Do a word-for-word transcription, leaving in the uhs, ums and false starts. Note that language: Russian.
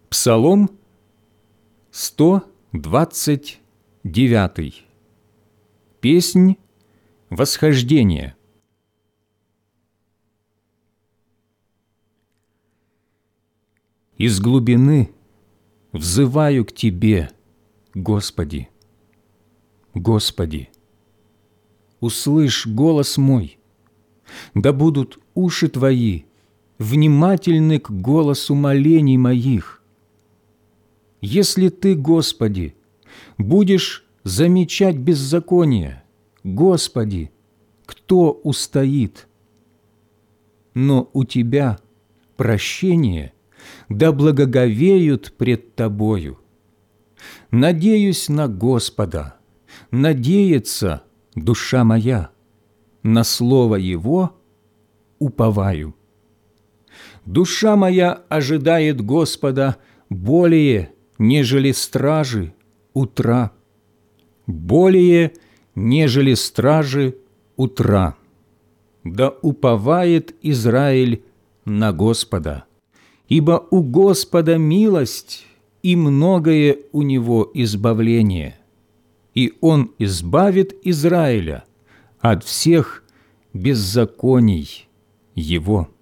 Псалом сто двадцать девятый. Песнь восхождения. Из глубины взываю к Тебе, Господи. Господи, услышь голос мой, да будут уши Твои внимательны к голосу молений моих. Если Ты, Господи, будешь замечать беззаконие, Господи, кто устоит? Но у Тебя прощение, да благоговеют пред Тобою. Надеюсь на Господа, надеется душа моя, на слово Его уповаю. Душа моя ожидает Господа более, нежели стражи утра, более, нежели стражи утра. Да уповает Израиль на Господа, ибо у Господа милость, и многое у Него избавление, и Он избавит Израиля от всех беззаконий его.